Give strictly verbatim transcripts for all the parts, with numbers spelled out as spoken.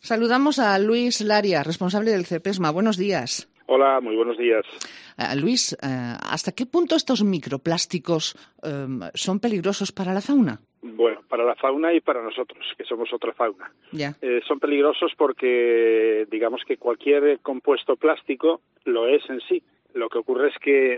Saludamos a Luis Laria, responsable del CEPESMA. Buenos días. Hola, muy buenos días. Uh, Luis, uh, ¿hasta qué punto estos microplásticos um, son peligrosos para la fauna? Bueno, para la fauna y para nosotros, que somos otra fauna. Ya. Eh, son peligrosos porque, digamos que cualquier compuesto plástico lo es en sí. Lo que ocurre es que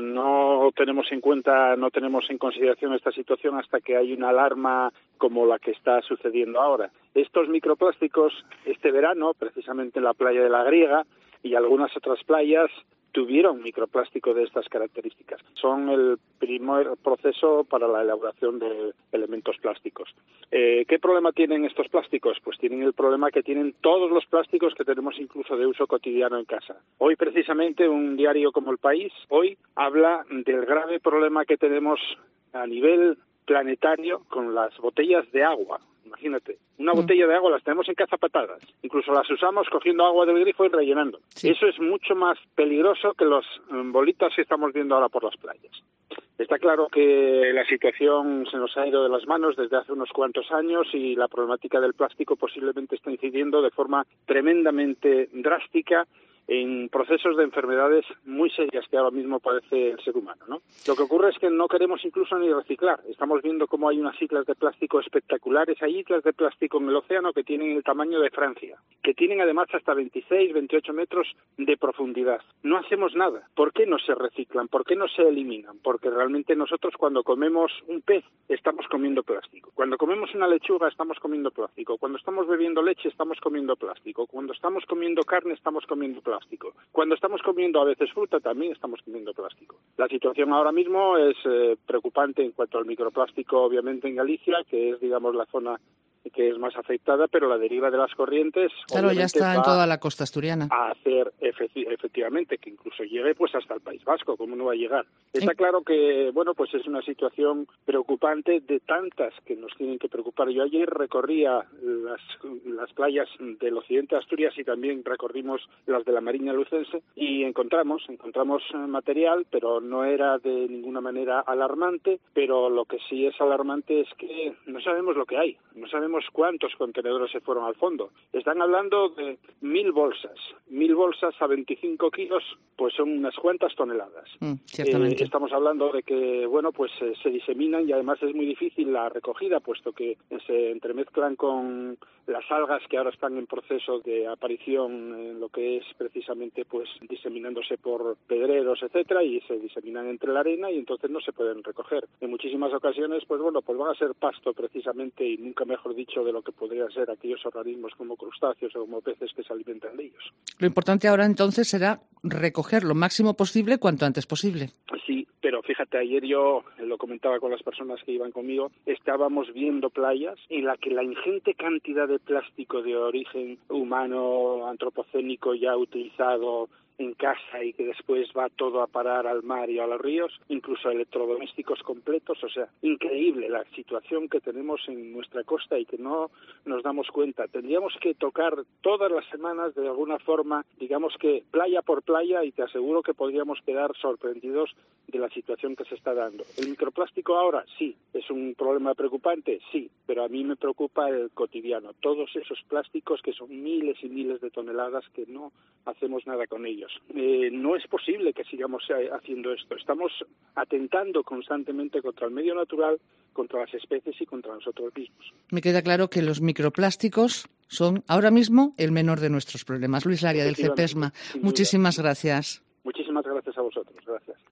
no tenemos en cuenta, no tenemos en consideración esta situación hasta que hay una alarma como la que está sucediendo ahora. Estos microplásticos, este verano, precisamente en la playa de La Griega y algunas otras playas, tuvieron microplástico de estas características. Son el primer proceso para la elaboración de elementos plásticos. Eh, ¿Qué problema tienen estos plásticos? Pues tienen el problema que tienen todos los plásticos que tenemos incluso de uso cotidiano en casa. Hoy precisamente un diario como El País, hoy habla del grave problema que tenemos a nivel planetario con las botellas de agua. Imagínate, una mm. botella de agua las tenemos en cazapatadas, incluso las usamos cogiendo agua del grifo y rellenando. Sí. Eso es mucho más peligroso que los bolitas que estamos viendo ahora por las playas. Está claro que la situación se nos ha ido de las manos desde hace unos cuantos años y la problemática del plástico posiblemente está incidiendo de forma tremendamente drástica en procesos de enfermedades muy serias que ahora mismo padece el ser humano, ¿no? Lo que ocurre es que no queremos incluso ni reciclar. Estamos viendo cómo hay unas islas de plástico espectaculares. Hay islas de plástico en el océano que tienen el tamaño de Francia, que tienen además hasta veintiséis, veintiocho metros de profundidad. No hacemos nada. ¿Por qué no se reciclan? ¿Por qué no se eliminan? Porque realmente nosotros cuando comemos un pez estamos comiendo plástico. Cuando comemos una lechuga estamos comiendo plástico. Cuando estamos bebiendo leche estamos comiendo plástico. Cuando estamos comiendo carne estamos comiendo plástico. Plástico. Cuando estamos comiendo a veces fruta también estamos comiendo plástico. La situación ahora mismo es eh, preocupante en cuanto al microplástico, obviamente en Galicia, que es, digamos, la zona que es más afectada, pero la deriva de las corrientes claro, ya está en toda la costa asturiana. A hacer efecti- efectivamente que incluso llegue pues hasta el País Vasco, ¿cómo no va a llegar? Está sí. claro que, bueno, pues es una situación preocupante de tantas que nos tienen que preocupar. Yo ayer recorría las, las playas del occidente de Asturias y también recorrimos las de la Mariña Lucense y encontramos, encontramos material, pero no era de ninguna manera alarmante, pero lo que sí es alarmante es que no sabemos lo que hay, no sabemos cuántos contenedores se fueron al fondo. Están hablando de mil bolsas. Mil bolsas a veinticinco kilos, pues son unas cuantas toneladas. Mm, ciertamente. Eh, estamos hablando de que, bueno, pues eh, se diseminan y además es muy difícil la recogida, puesto que se entremezclan con las algas que ahora están en proceso de aparición en lo que es precisamente, pues, diseminándose por pedreros, etcétera, y se diseminan entre la arena y entonces no se pueden recoger. En muchísimas ocasiones, pues bueno, pues van a ser pasto precisamente y nunca mejor dicho de lo que podrían ser aquellos organismos como crustáceos o como peces que se alimentan de ellos. Lo importante ahora entonces será recoger lo máximo posible cuanto antes posible. Sí, pero fíjate, ayer yo lo comentaba con las personas que iban conmigo, estábamos viendo playas en las que la ingente cantidad de plástico de origen humano, antropocénico ya utilizado en casa y que después va todo a parar al mar y a los ríos, incluso electrodomésticos completos, o sea, increíble la situación que tenemos en nuestra costa y que no nos damos cuenta. Tendríamos que tocar todas las semanas de alguna forma, digamos que playa por playa, y te aseguro que podríamos quedar sorprendidos de la situación que se está dando. ¿El microplástico ahora? Sí. ¿Es un problema preocupante? Sí, pero a mí me preocupa el cotidiano, todos esos plásticos que son miles y miles de toneladas que no hacemos nada con ellos. Eh, no es posible que sigamos haciendo esto. Estamos atentando constantemente contra el medio natural, contra las especies y contra nosotros mismos. Me queda claro que los microplásticos son ahora mismo el menor de nuestros problemas. Luis Laria, del CEPESMA, muchísimas gracias. Muchísimas gracias a vosotros. Gracias.